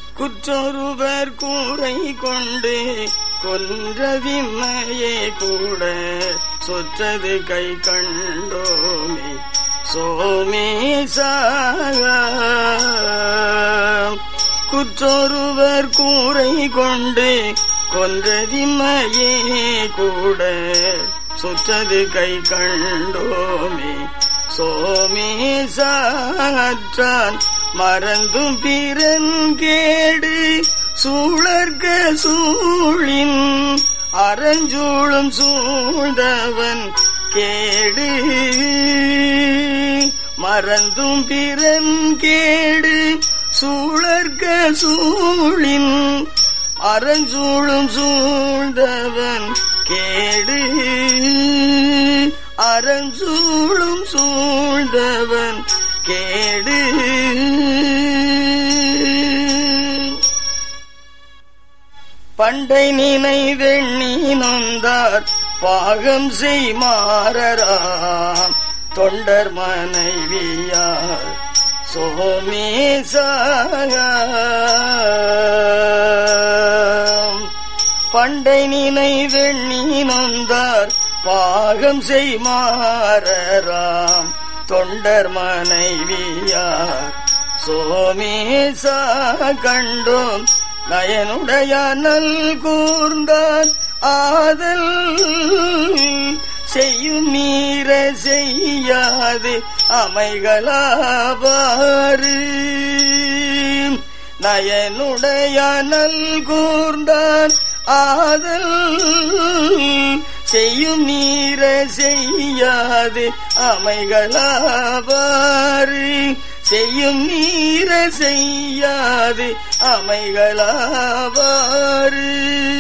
குற்றொருவர் கூரை கொண்டு கொன்றவிம்மையே கூட சொற்றது கை கண்டோமே சோமேசா. குற்றொருவர் கூரை கொண்டு கொன்றதிம்மையே கூட சொற்றது கை கண்டோமே சோமேசாற்றான் மறந்தும் பிறன்கேடு சூழற்க சூழின் அறஞ்சூழும் சூழ்ந்தவன் கேடு. மறந்தும் பிறன்கேடு சூழற்க சூழின் அறஞ்சூழும் சூழ்ந்தவன் கேடு. அறஞ்சூழும் சூழ்ந்தவன் கேடு. பண்டை நினைவெண்ணி நொந்தார் பாகம் செய்மாறாம் தொண்டர் மனைவியார் சோமேசா. பண்டை நினைவெண்ணி நொந்தார் பாகம் செய்மாறாம் தொண்டர் மனைவியார் சோமேசா. கண்டோம் நயனுடைய நல் கூர்ந்தான் ஆதல் செய்யும் மீற செய்யாது அமைகளாவாறு. நயனுடைய நல் கூர்ந்தான் ஆதல் செய்யும் மீற செய்யாது அமைகளாவாறு. செய்யும் மீற செய்யாது அமைகளாவாறு.